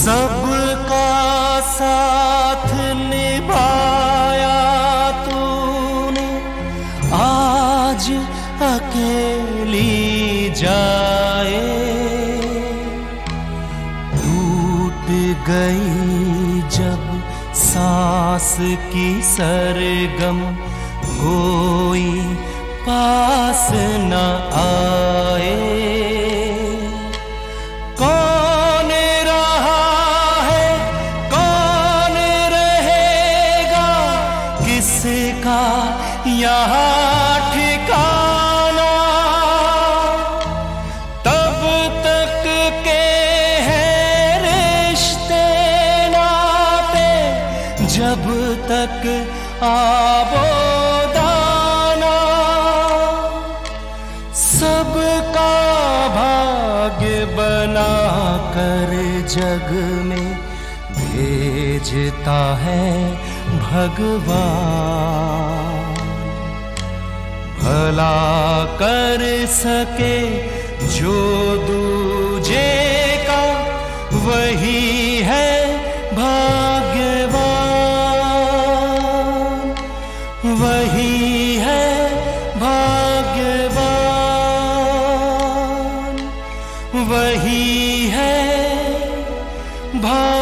सबका साथ निभाया तूने, आज अकेली जाए। टूट गई जब सांस की सरगम, कोई पास न आए। कौन रहा है कौन रहेगा, किसका यहाँ ठिकाना। तब तक के हैं रिश्ते नाते, जब तक आबो दाना। सबका भाग्य बना कर जग में भेजता है भगवान। भला कर सके जो दूजे का, वही है भाग्यवान। वही है भाग्यवान। वही है भाग्यवान।